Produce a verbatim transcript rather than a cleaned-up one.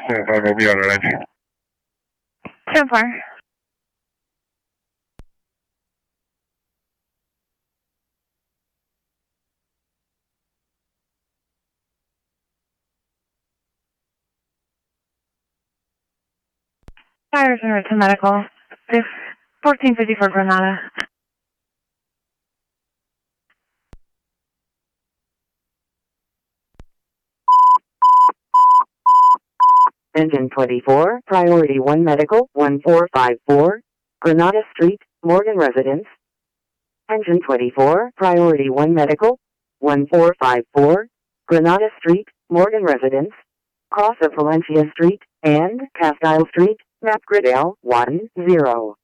seven five will be on range. ten four. Fires and to medical. fourteen fifty for Granada. Engine twenty-four, Priority one Medical, one four five four, Granada Street, Morgan Residence. Engine twenty-four, Priority one Medical, one four five four, Granada Street, Morgan Residence. Cross of Valencia Street and Castile Street, map grid L one zero.